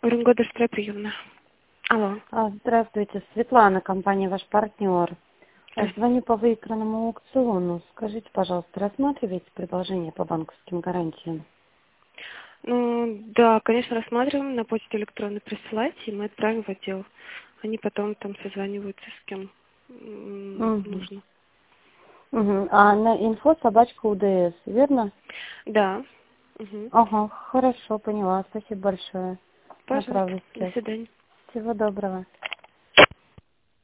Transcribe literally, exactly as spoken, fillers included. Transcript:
Уренгода приемная. Алло. А, Здравствуйте, Светлана, компания «Ваш партнер». А, Здравствуйте. Звоню по выигранному аукциону. Скажите, пожалуйста, рассматриваете предложение по банковским гарантиям? Ну, да, конечно, рассматриваем, на почту электронно присылайте, и мы отправим в отдел. Они потом там созваниваются с кем м, Угу. нужно. Угу. А на инфо собачка УДС, верно? Да. Угу. Ага, хорошо, поняла. Спасибо большое. Пожалуйста. Направлю До сейчас. свидания. Всего доброго.